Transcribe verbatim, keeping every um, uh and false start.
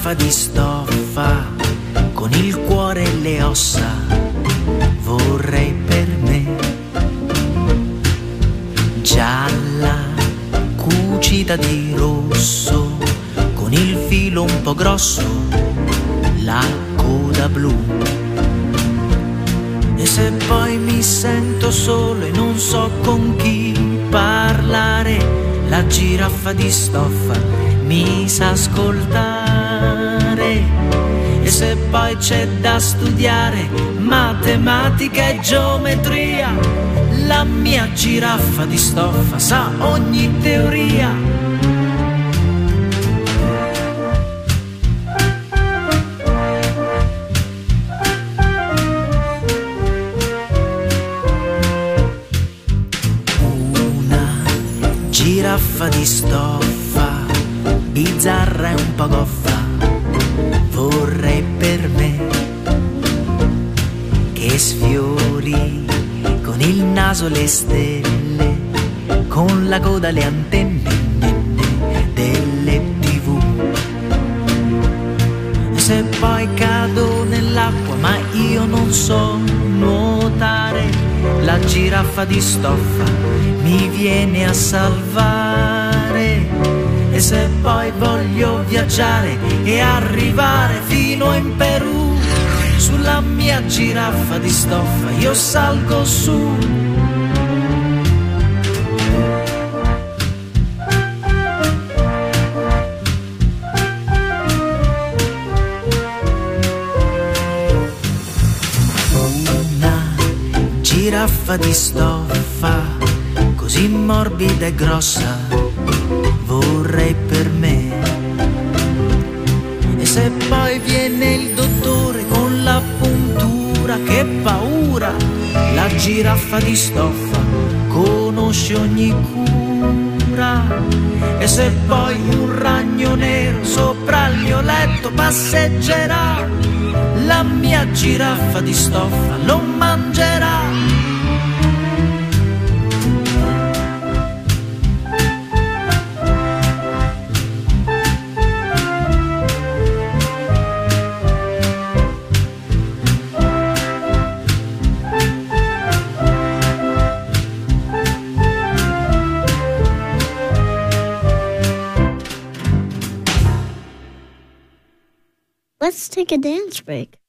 giraffa di stoffa con il cuore e le ossa vorrei per me, gialla cucita di rosso con il filo un po' grosso, la coda blu. E se poi mi sento solo e non so con chi parlare, la giraffa di stoffa mi sa ascoltare. E se poi c'è da studiare matematica e geometria, la mia giraffa di stoffa sa ogni teoria. Giraffa di stoffa, bizzarra e un po' goffa, vorrei per me, che sfiori con il naso le stelle, con la coda le antenne delle tivù. E se poi cado nell'acqua ma io non so nuotare, la giraffa di stoffa mi viene a salvare. E se poi voglio viaggiare e arrivare fino in Perù, sulla mia giraffa di stoffa io salgo su. Una giraffa di stoffa così morbida e grossa vorrei per me. E se poi viene il dottore con la puntura, che paura, la giraffa di stoffa conosce ogni cura. E se poi un ragno nero sopra il mio letto passeggerà, la mia giraffa di stoffa lo mangerà. Let's take a dance break.